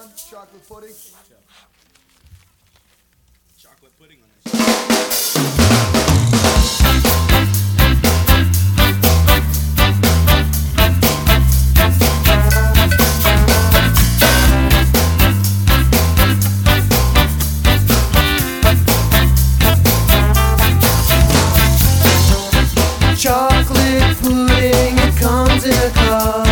one? Chocolate pudding? Chocolate pudding on this. Chocolate pudding, it comes in a cup.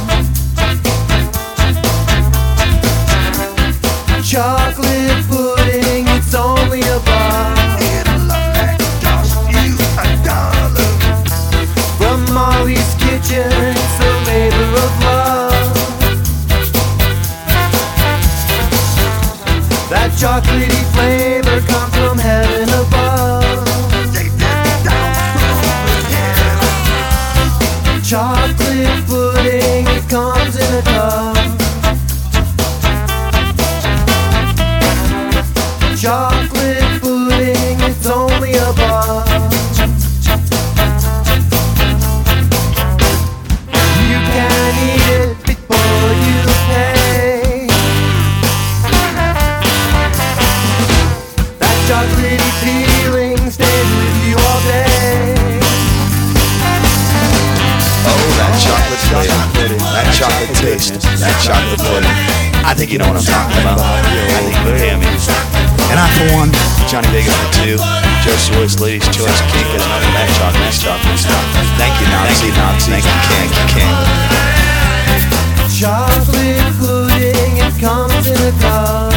Chocolate pudding, it's only a buck. It'll only cost you $1. From Molly's Kitchen, it's the labor of love. That chocolatey flavor comes from heaven above. They did it down from here. Chocolate pudding, it comes in a cup. Chocolate pudding, it's only a buck. You can eat it before you pay. That chocolatey feeling stays with you all day. Oh, that chocolate flavor, that chocolate taste, that chocolate pudding. I think you know what I'm talking about. I think you hear me. And I, for one, Johnny Vegas for two, Joe Swartz, Ladies' Choice, can't get enough of that chocolate stuff. Thank you, Nazi. Thank you, King. Chocolate pudding, it comes in a cup.